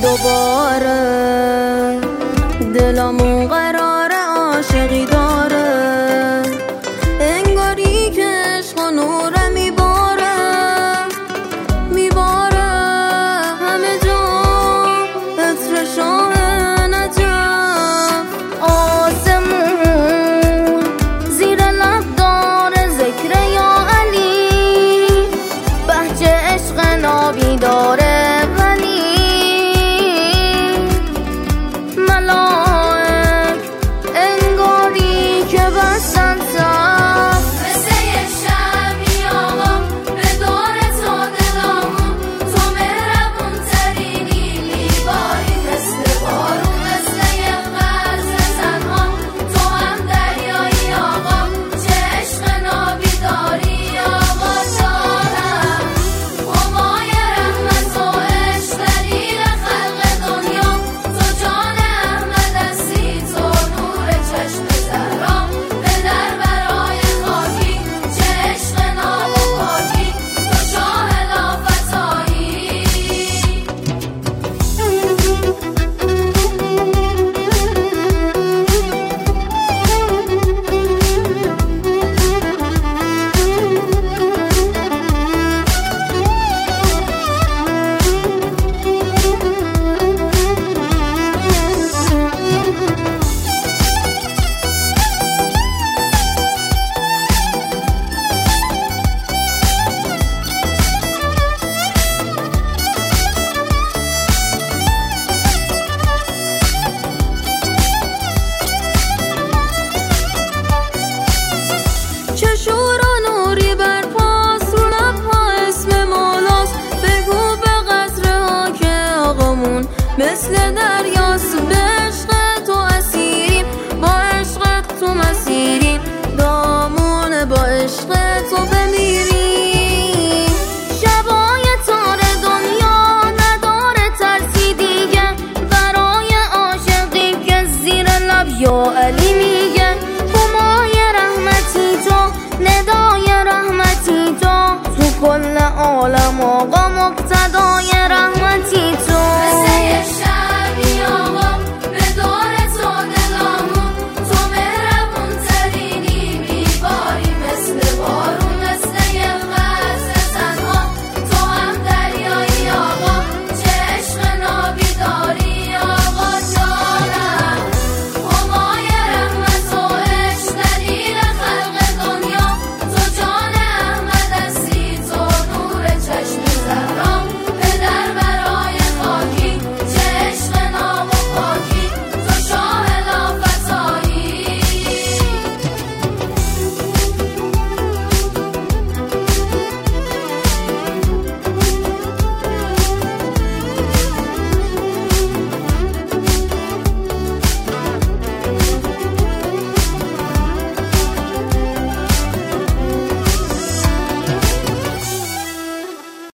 دوباره دلمون قرار عاشقی داره، انگاری که عشق و نوره میباره همه جا عطر شاه نجف. آسمون زیر لب داره ذکر یا علی، بهجه عشق نابی داره مثل دریاست به عشق تو اسیریم، با عشق تو مسیریم، دامون با عشق تو بمیریم. شبای تار دنیا نداره ترسی دیگه، برای عاشقی که زیر لب یا علی میگه. همای رحمتی تو، ندای رحمتی تو کل عالم آقا مقتدای